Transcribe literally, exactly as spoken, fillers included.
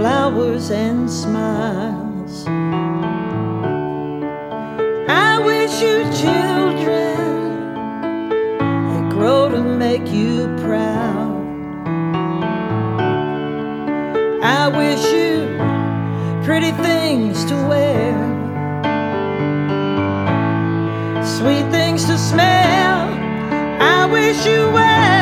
flowers and smiles. I wish you children that grow to make you proud. I wish you pretty things to wear, sweet things to smell. I wish you well.